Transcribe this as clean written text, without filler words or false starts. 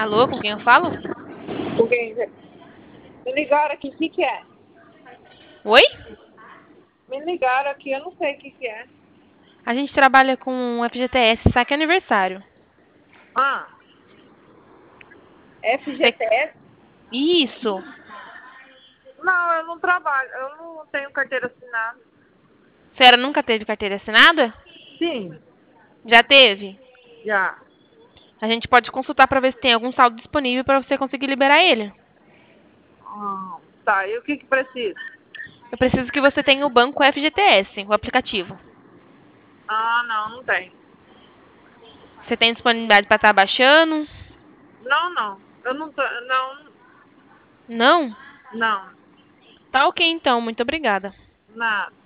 Alô, com quem eu falo? Porque me ligaram aqui, o que que é? Oi? Me ligaram aqui, eu não sei o que que é. A gente trabalha com FGTS, saque aniversário. Ah, Você- FGTS? Isso. Não, eu não trabalho, eu não tenho carteira assinada. A senhora nunca teve carteira assinada? Sim, Já teve? já. A gente pode consultar para ver se tem algum saldo disponível para você conseguir liberar ele. Tá, e o que que precisa? Eu preciso que você tenha o banco FGTS, o aplicativo. Ah, não, não tem. Você tem disponibilidade para estar baixando? Não, não, eu não tô, não, Não? não, Tá ok então, muito obrigada. nada.